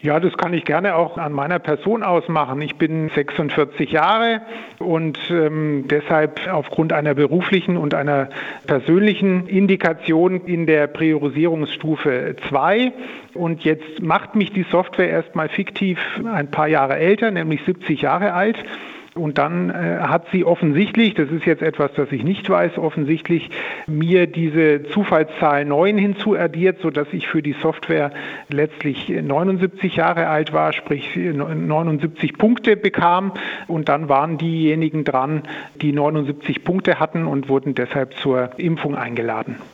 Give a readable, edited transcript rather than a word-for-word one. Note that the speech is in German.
Ja, das kann ich gerne auch an meiner Person ausmachen. Ich bin 46 Jahre und deshalb aufgrund einer beruflichen und einer persönlichen Indikation in der Priorisierungsstufe 2. Und jetzt macht mich die Software erstmal fiktiv ein paar Jahre älter, nämlich 70 Jahre alt. Und dann hat sie offensichtlich, das ist jetzt etwas, das ich nicht weiß, offensichtlich mir diese Zufallszahl 9 hinzuaddiert, sodass ich für die Software letztlich 79 Jahre alt war, sprich 79 Punkte bekam. Und dann waren diejenigen dran, die 79 Punkte hatten und wurden deshalb zur Impfung eingeladen.